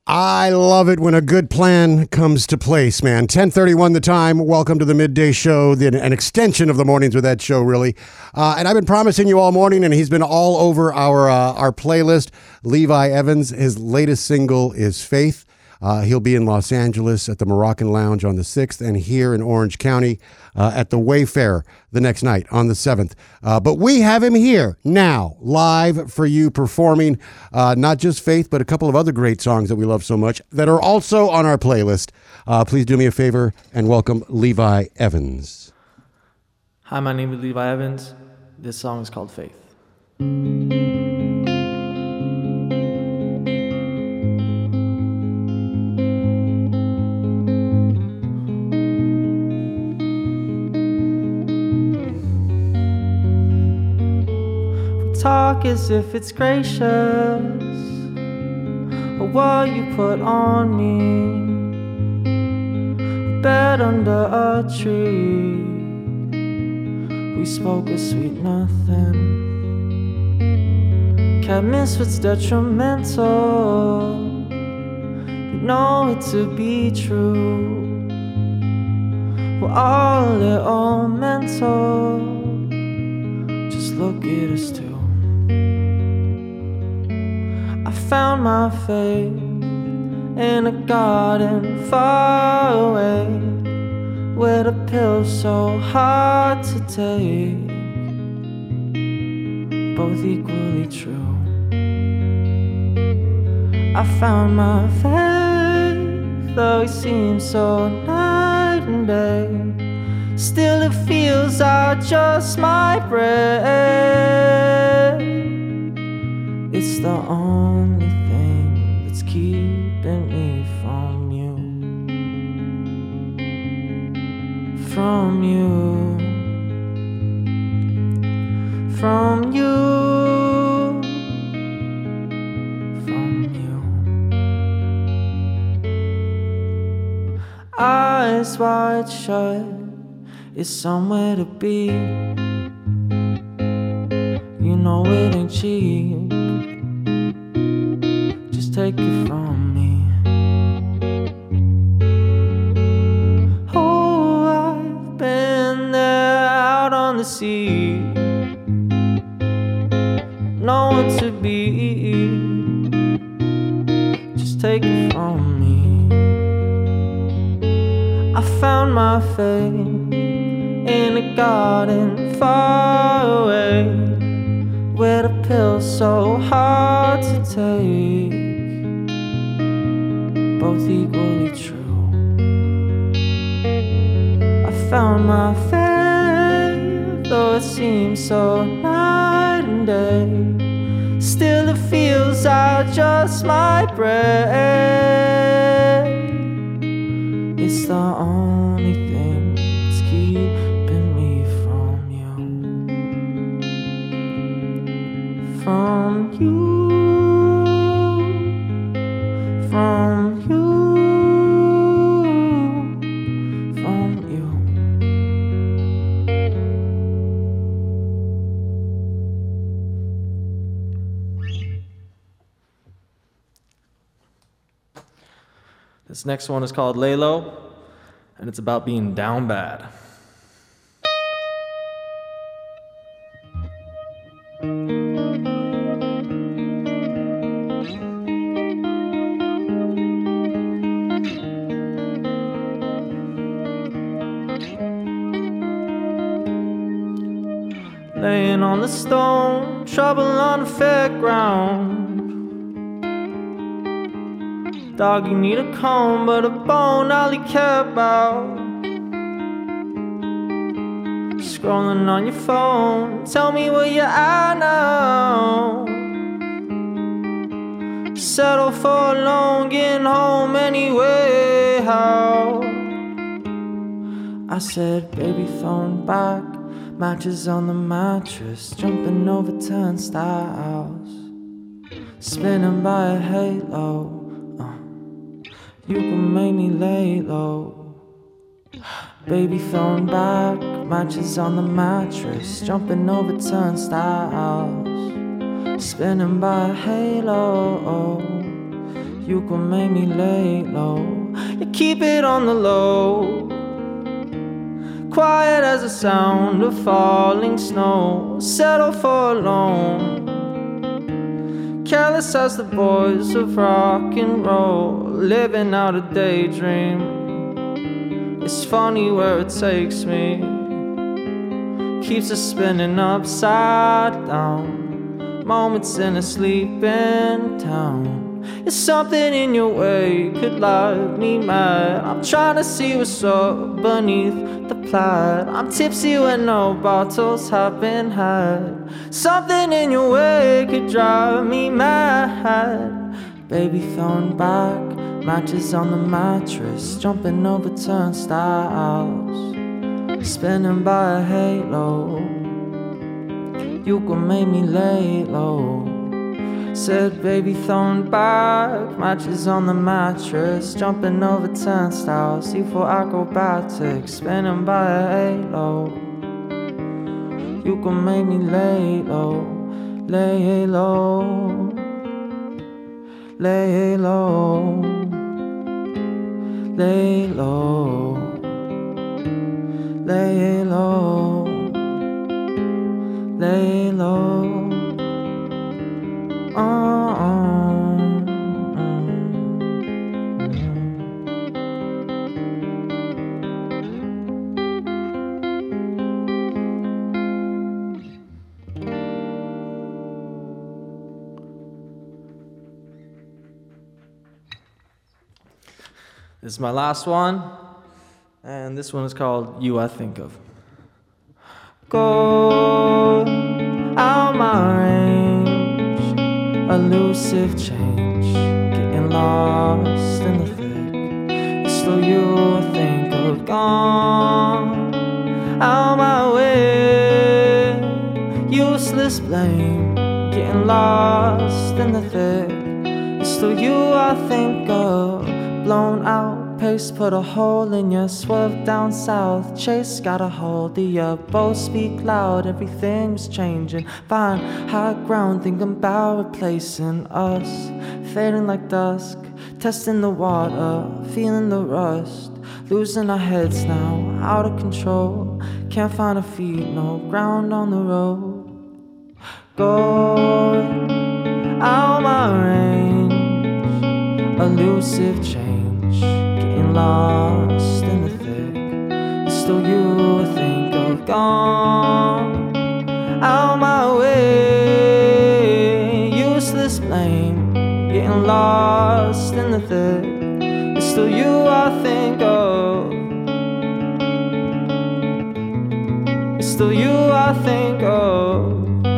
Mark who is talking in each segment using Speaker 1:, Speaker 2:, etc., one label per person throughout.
Speaker 1: I love it when a good plan comes to place, man. 10:31 the time. Welcome to the midday show, an extension of the mornings with Ed show, really. And I've been promising you all morning, and he's been all over our playlist. Levi Evans, his latest single is Faith. He'll be in Los Angeles at the Moroccan Lounge on the 6th and here in Orange County at the Wayfarer the next night on the 7th. But we have him here now, live for you, performing not just Faith, but a couple of other great songs that we love so much that are also on our playlist. Please do me a favor and welcome Levi Evans.
Speaker 2: Hi, my name is Levi Evans. This song is called Faith. Talk as if it's gracious, or what you put on me. Bed under a tree, we spoke of sweet nothing. Kept misfits detrimental, you know it to be true. We're all a little mental, just look at us too. I found my faith in a garden far away, where the pill's so hard to take, both equally true. I found my faith, though it seems so night and day. Still it feels I just might break. It's the only thing that's keeping me from you. From you. From you. From you. Eyes wide shut, it's somewhere to be. You know it ain't cheap, just take it from me. Oh, I've been there out on the sea, nowhere to be, just take it from me. I found my faith in a garden far away, where the pill's so hard to take, both equally true. I found my faith, though it seems so night and day. Still it feels I just might break. It's the only thing that's keeping me from you. From you. From you. From you. This next one is called Lay Low, and it's about being down bad. Laying on the stone, trouble on the fairground. Dog, you need a comb, but a bone all you care about. Scrolling on your phone, tell me where you're at now. Settle for alone, getting home anyway, how? I said, baby, phone back, matches on the mattress, jumping over turnstiles, spinning by a halo. You can make me lay low. Baby, phone back, matches on the mattress, jumping over turnstiles, spinning by a halo. You can make me lay low. You keep it on the low. Quiet as the sound of falling snow. Settle for alone. Careless as the boys of rock and roll. Living out a daydream. It's funny where it takes me. Keeps us spinning upside down. Moments in a sleeping town. It's something in your way could light me mad. I'm trying to see what's up beneath the plaid. I'm tipsy when no bottles have been had. Something in your way could drive me mad. Baby throwing back matches on the mattress. Jumping over turnstiles. Spinning by a halo. You can make me lay low. Said baby throwing back matches on the mattress. Jumping over turnstiles. C4 acrobatics. Spinning by a halo. You can make me lay low. Lay low. Lay low. Lay low. Lay low. Lay low. This is my last one, and this one is called You I Think Of. Go out my range, elusive change, getting lost in the thick. It's still you I think of. Gone out my way, useless blame, getting lost in the thick. It's still you I think of. Blown out, pace put a hole in you. Swerve down south, chase got a hold of you. Both speak loud, everything's changing. Find high ground, thinking about replacing us. Fading like dusk, testing the water, feeling the rust. Losing our heads now, out of control. Can't find our feet, no ground on the road. Going out my range, elusive change. Getting lost in the thick. It's still you I think of. Gone out my way, useless blame. Getting lost in the thick. It's still you I think of. It's still you I think of.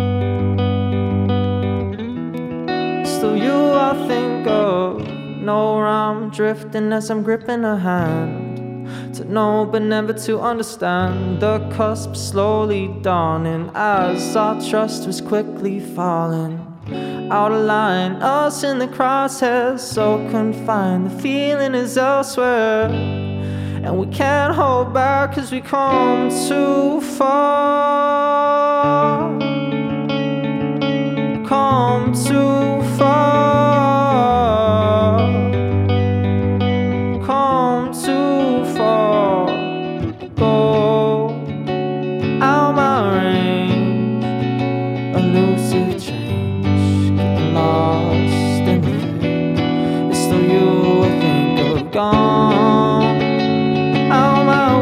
Speaker 2: It's still you I think of. Know where I'm drifting as I'm gripping a hand. To know but never to understand. The cusp slowly dawning as our trust was quickly falling. Out of line, us in the crosshairs, so confined. The feeling is elsewhere, and we can't hold back cause we come too far. Come too far. Gone out my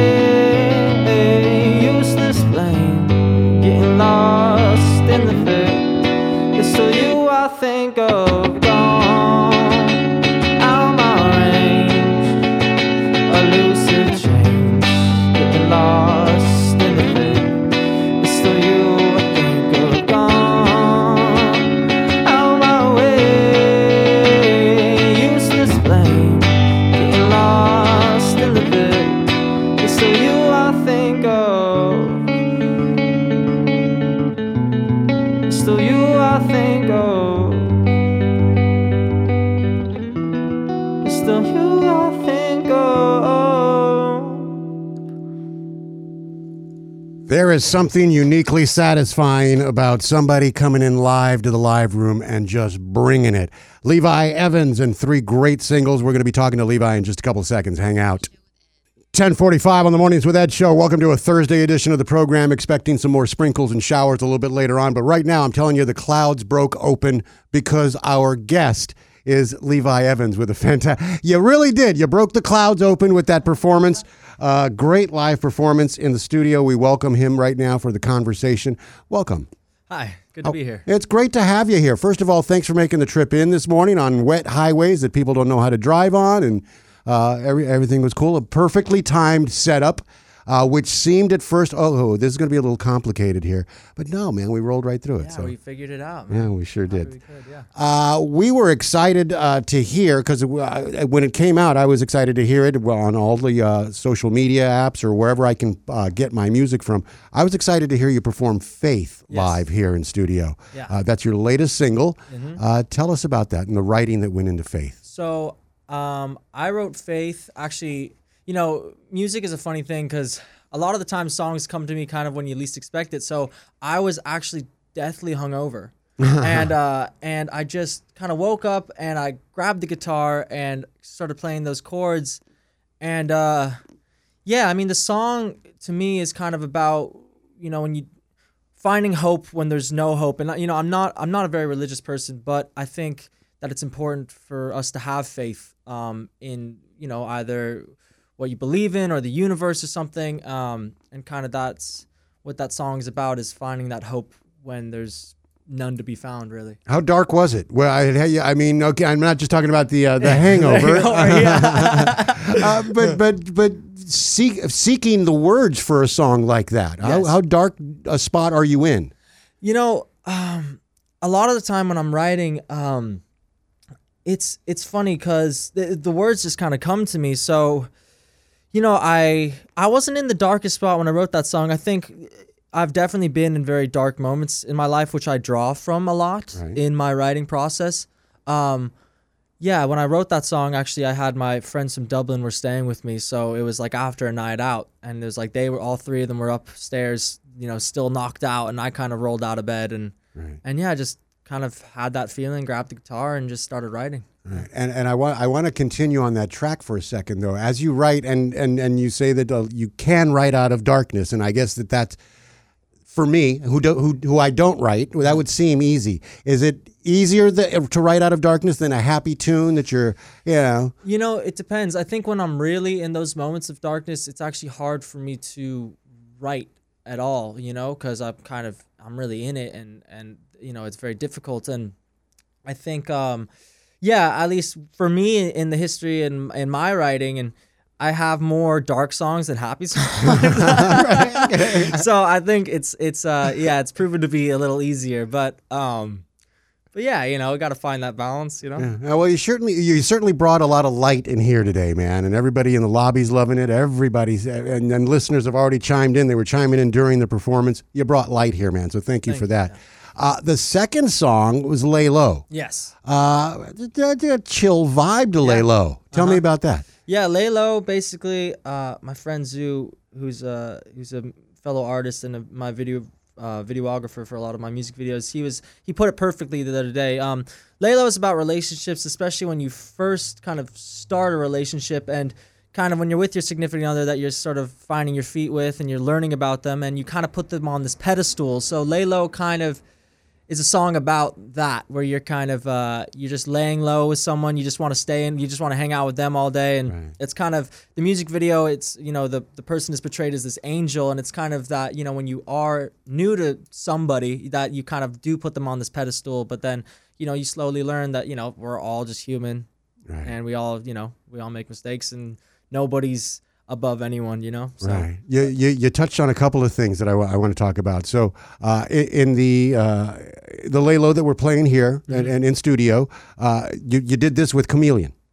Speaker 2: way, useless blame, getting lost in the thick. It's still you I think of. Gone out my range, elusive change, getting lost in the thick. It's still you I think of. Gone out my way, useless blame. Lost in the bit. It's still you I think of. It's still you I think of. It's still you I think of.
Speaker 1: There is something uniquely satisfying about somebody coming in live to the live room and just bringing it. Levi Evans and 3 great singles. We're going to be talking to Levi in just a couple of seconds. Hang out. 10:45 on the Mornings with Ed show. Welcome to a Thursday edition of the program. Expecting some more sprinkles and showers a little bit later on. But right now, I'm telling you, the clouds broke open because our guest is Levi Evans with a fantastic... You really did. You broke the clouds open with that performance. Great live performance in the studio. We welcome him right now for the conversation. Welcome.
Speaker 3: Hi, good to be here.
Speaker 1: It's great to have you here. First of all, thanks for making the trip in this morning on wet highways that people don't know how to drive on, and everything was cool. A perfectly timed setup, which seemed at first, this is going to be a little complicated here. But no, man, we rolled right through it.
Speaker 3: Yeah,
Speaker 1: so
Speaker 3: we figured it out, man.
Speaker 1: Yeah, we sure did.
Speaker 3: We could, yeah.
Speaker 1: We were excited to hear, because when it came out, I was excited to hear it on all the social media apps or wherever I can get my music from. I was excited to hear you perform Faith live here in studio.
Speaker 3: Yeah.
Speaker 1: That's your latest single. Mm-hmm. Tell us about that and the writing that went into Faith.
Speaker 3: So I wrote Faith. Actually, music is a funny thing because a lot of the time songs come to me kind of when you least expect it. So I was actually deathly hungover. and I just kind of woke up and I grabbed the guitar and started playing those chords. And the song to me is kind of about, when you finding hope when there's no hope. And I'm not a very religious person, but I think that it's important for us to have faith in, either what you believe in or the universe or something. And kind of that's what that song is about, is finding that hope when there's none to be found, really.
Speaker 1: How dark was it? Well, okay, I'm not just talking about the hangover. But seeking the words for a song like that.
Speaker 3: Yes.
Speaker 1: How dark a spot are you in?
Speaker 3: A lot of the time when I'm writing, it's funny because the words just kind of come to me. So, I wasn't in the darkest spot when I wrote that song. I think I've definitely been in very dark moments in my life, which I draw from a lot in my writing process. When I wrote that song, actually, I had my friends from Dublin were staying with me. So it was like after a night out, and it was like all 3 of them were upstairs, still knocked out, and I kind of rolled out of bed and I just kind of had that feeling, grabbed the guitar and just started writing.
Speaker 1: Right. And I want to continue on that track for a second, though. As you write, and you say that you can write out of darkness, and I guess that's for me, who I don't write, that would seem easy. Is it easier to write out of darkness than a happy tune that you're,
Speaker 3: it depends. I think when I'm really in those moments of darkness, it's actually hard for me to write at all, because I'm really in it, and it's very difficult. And I think, at least for me in the history and in my writing, and I have more dark songs than happy songs. So I think it's proven to be a little easier, but we got to find that balance,
Speaker 1: Yeah. Well, you certainly brought a lot of light in here today, man, and everybody in the lobby's loving it. Everybody's and listeners have already chimed in. They were chiming in during the performance. You brought light here, man. So thank you for that. The second song was Lay Low.
Speaker 3: Yes.
Speaker 1: A chill vibe to Lay Low. Tell me about that.
Speaker 3: Yeah, Lay Low, basically, my friend Zoo, who's a fellow artist and my videographer for a lot of my music videos, he put it perfectly the other day. Lay Low is about relationships, especially when you first kind of start a relationship and kind of when you're with your significant other that you're sort of finding your feet with and you're learning about them and you kind of put them on this pedestal. So Lay Low kind of is a song about that, where you're kind of you're just laying low with someone, you just want to stay in, you just want to hang out with them all day, and it's kind of the music video. It's the person is portrayed as this angel, and it's kind of that when you are new to somebody that you kind of do put them on this pedestal, but then you slowly learn that we're all just human, and we all make mistakes, and nobody's above anyone, So.
Speaker 1: Right. You touched on a couple of things that I want to talk about. So in the Lay Low that we're playing here and in studio, you did this with Chameleon.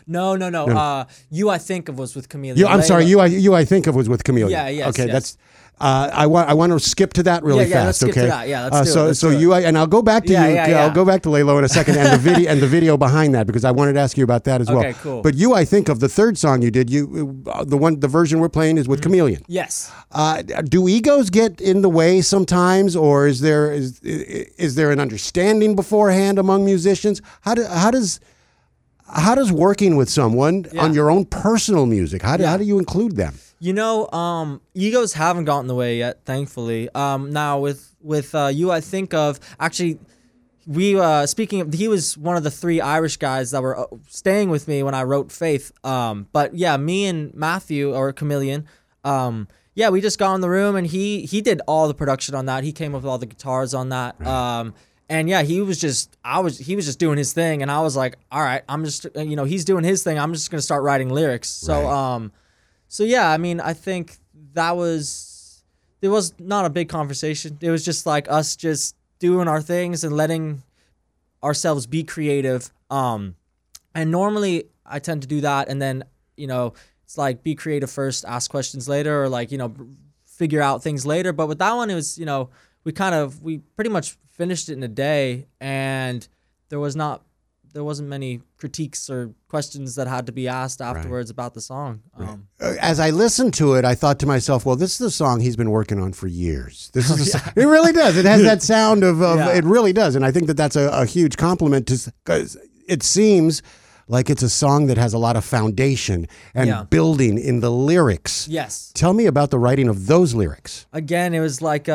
Speaker 3: No. You I Think Of was with Chameleon.
Speaker 1: I'm sorry.
Speaker 3: Layla-
Speaker 1: You I Think Of was with Chameleon.
Speaker 3: Yeah, yes,
Speaker 1: Okay,
Speaker 3: yes.
Speaker 1: that's. I want to skip to that really
Speaker 3: Yeah, let's
Speaker 1: fast.
Speaker 3: skip to
Speaker 1: Okay.
Speaker 3: that. Yeah, let's do it. Let's
Speaker 1: So
Speaker 3: do it.
Speaker 1: you and I'll go back to
Speaker 3: Yeah,
Speaker 1: you.
Speaker 3: yeah,
Speaker 1: I'll
Speaker 3: yeah.
Speaker 1: go back to Laylo in a second and the video behind that because I wanted to ask you about that as well.
Speaker 3: Okay, cool.
Speaker 1: But You I Think Of, the third song you did, the version we're playing is with Chameleon.
Speaker 3: Yes.
Speaker 1: Do egos get in the way sometimes, or is there an understanding beforehand among musicians? How does working with someone on your own personal music? How do you include them?
Speaker 3: Egos haven't gotten in the way yet, thankfully. Now with You I Think Of, actually, speaking of, he was one of the 3 Irish guys that were staying with me when I wrote Faith. But yeah, me and Matthew, or Chameleon, we just got in the room and he did all the production on that. He came up with all the guitars on that. Right. And yeah, he was just doing his thing, and I was like, all right, I'm just, he's doing his thing. I'm just gonna start writing lyrics. So,
Speaker 1: Right.
Speaker 3: So yeah, I mean, I think there was not a big conversation. It was just like us just doing our things and letting ourselves be creative. And normally I tend to do that, and then it's like be creative first, ask questions later, or like figure out things later. But with that one, it was we pretty much finished it in a day, and there wasn't many critiques or questions that had to be asked afterwards about the song.
Speaker 1: As I listened to it, I thought to myself, well, this is a song he's been working on for years. This is it really does. It has that sound of it really does. And I think that's a huge compliment because it seems like it's a song that has a lot of foundation and building in the lyrics.
Speaker 3: Yes.
Speaker 1: Tell me about the writing of those lyrics.
Speaker 3: Again, it was like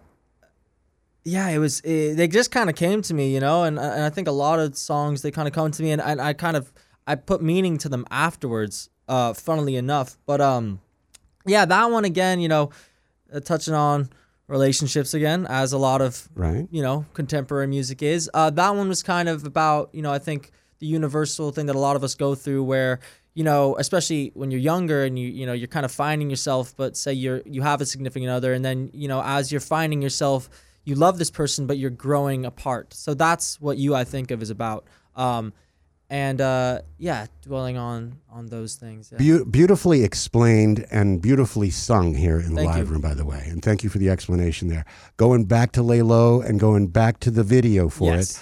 Speaker 3: they just kind of came to me, and I think a lot of songs, they kind of come to me, and I put meaning to them afterwards, funnily enough. But that one again, touching on relationships again, as a lot of contemporary music is. That one was kind of about, I think the universal thing that a lot of us go through, where especially when you're younger and you're kind of finding yourself, but say you have a significant other, and then as you're finding yourself, you love this person, but you're growing apart. So that's what You I Think Of is about. Dwelling on those things. Yeah.
Speaker 1: Beautifully explained and beautifully sung here in the
Speaker 3: Thank
Speaker 1: live
Speaker 3: you.
Speaker 1: room, by the way. And thank you for the explanation there. Going back to Lay Low and going back to the video for it.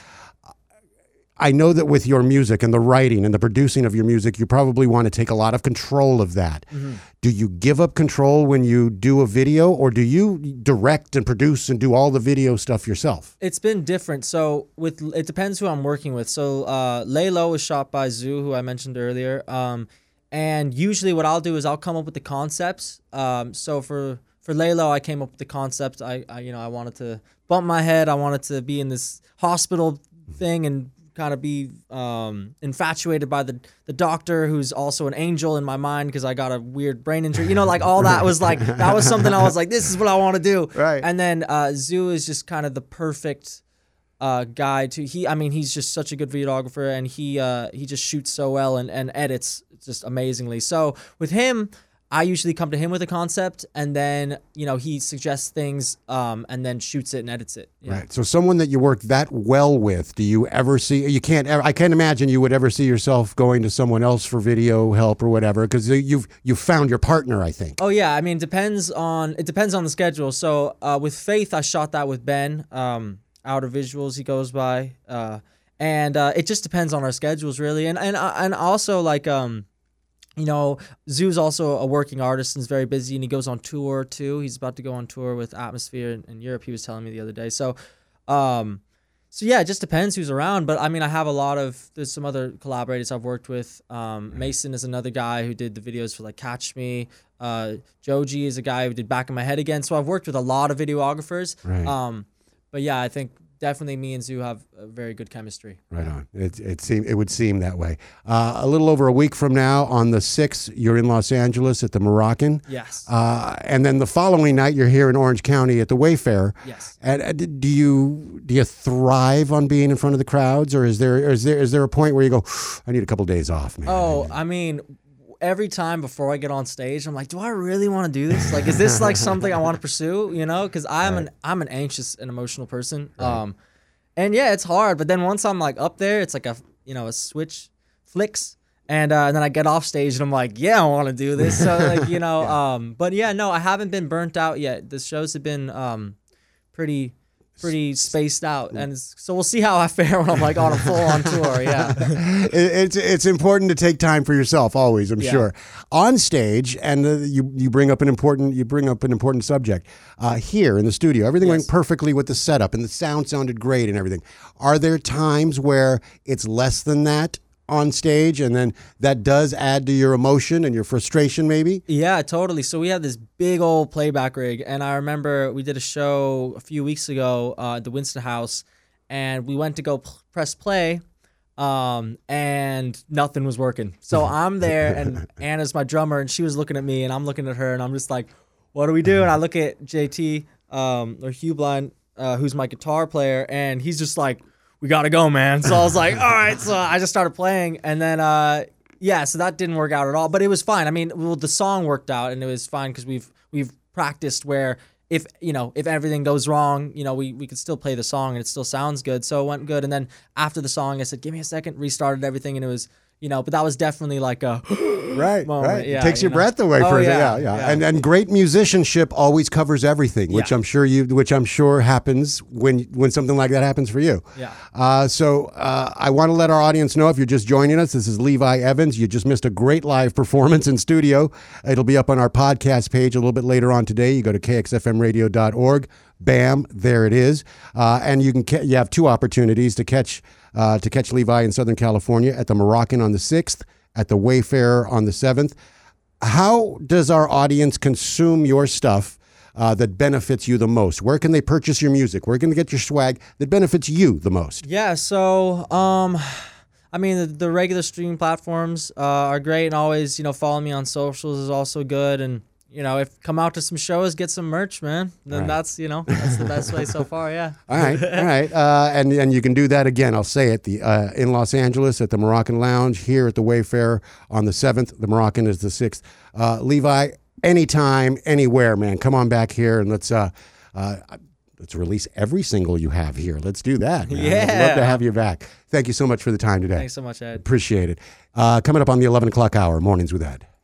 Speaker 1: I know that with your music and the writing and the producing of your music, you probably want to take a lot of control of that. Mm-hmm. Do you give up control when you do a video, or do you direct and produce and do all the video stuff yourself?
Speaker 3: It's been different. So it depends who I'm working with. So Lay Low was shot by Zoo, who I mentioned earlier. And usually what I'll do is I'll come up with the concepts. So for Lay Low, I came up with the concept. I wanted to bump my head. I wanted to be in this hospital thing and kind of be infatuated by the doctor, who's also an angel in my mind because I got a weird brain injury. Like all that was like, that was something I was like, this is what I want to do.
Speaker 1: Right.
Speaker 3: And then Zoo is just kind of the perfect guy to, he's just such a good videographer, and he just shoots so well and edits just amazingly. So with him, I usually come to him with a concept, and then he suggests things, and then shoots it and edits it. Yeah.
Speaker 1: Right. So someone that you work that well with, do you ever see? You can't. I can't imagine you would ever see yourself going to someone else for video help or whatever, because you've found your partner, I think.
Speaker 3: Oh yeah, it depends on the schedule. So with Faith, I shot that with Ben, Outer Visuals he goes by, and it just depends on our schedules really, and also like Zoo's also a working artist and is very busy, and he goes on tour too. He's about to go on tour with Atmosphere in Europe, he was telling me the other day. So yeah, it just depends who's around. But I have there's some other collaborators I've worked with. Mason is another guy who did the videos for like Catch Me. Joji is a guy who did Back in My Head Again. So I've worked with a lot of videographers.
Speaker 1: Right.
Speaker 3: But yeah, I think definitely me and Zoo have a very good chemistry.
Speaker 1: Right on. It would seem that way. A little over a week from now, on the 6th, you're in Los Angeles at the Moroccan.
Speaker 3: Yes.
Speaker 1: And then the following night, you're here in Orange County at the Wayfair.
Speaker 3: Yes.
Speaker 1: And do you thrive on being in front of the crowds, or is there a point where you go, I need a couple days off, man?
Speaker 3: Oh, every time before I get on stage, I'm like, do I really want to do this? Like, is this like something I want to pursue? Because I'm an anxious and emotional person.
Speaker 1: Right.
Speaker 3: And yeah, it's hard. But then once I'm like up there, it's like a switch flicks, And then I get off stage and I'm like, yeah, I want to do this. So like, you know, but yeah, no, I haven't been burnt out yet. The shows have been pretty spaced out, and so we'll see how I fare when I'm like on a full on tour. Yeah,
Speaker 1: it's important to take time for yourself always. I'm sure on stage, and you bring up an important subject here in the studio. Everything went perfectly with the setup, and the sound sounded great and everything. Are there times where it's less than that on stage, and then that does add to your emotion and your frustration maybe?
Speaker 3: Yeah, totally. So we had this big old playback rig, and I remember we did a show a few weeks ago at the Winston House, and we went to go press play, and nothing was working. So I'm there, and Anna's my drummer, and she was looking at me, and I'm looking at her, and I'm just like, what do we do? And I look at JT, or Hugh Blind, who's my guitar player, and he's just like, we gotta go, man. So I was like, all right. So I just started playing, and then so that didn't work out at all, but it was fine. I mean, well, the song worked out, and it was fine because we've practiced where if everything goes wrong, we could still play the song and it still sounds good. So it went good. And then after the song, I said, give me a second, restarted everything, and it was, but that was definitely like a
Speaker 1: right
Speaker 3: moment.
Speaker 1: Right.
Speaker 3: Yeah,
Speaker 1: it takes your breath away for it. Yeah. And great musicianship always covers everything, which I'm sure happens when something like that happens for you.
Speaker 3: Yeah.
Speaker 1: So I want to let our audience know, if you're just joining us, this is Levi Evans. You just missed a great live performance in studio. It'll be up on our podcast page a little bit later on today. You go to kxfmradio.org. Bam, there it is. And you have two opportunities to catch Levi in Southern California, at the Moroccan on the 6th, at the Wayfarer on the 7th. How does our audience consume your stuff that benefits you the most? Where can they purchase your music? Where can they get your swag that benefits you the most?
Speaker 3: Yeah, so I mean, the regular streaming platforms are great, and always, follow me on socials is also good. And if come out to some shows, get some merch, man. Then that's that's the best way so far. Yeah.
Speaker 1: All right. And you can do that again. I'll say it. In Los Angeles at the Moroccan Lounge, here at the Wayfarer on the 7th. The Moroccan is the 6th. Levi, anytime, anywhere, man. Come on back here and let's release every single you have here. Let's do that, man.
Speaker 3: Yeah.
Speaker 1: I'd love to have you back. Thank you so much for the time today.
Speaker 3: Thanks so much, Ed.
Speaker 1: Appreciate it. Coming up on the 11 o'clock hour, Mornings with Ed.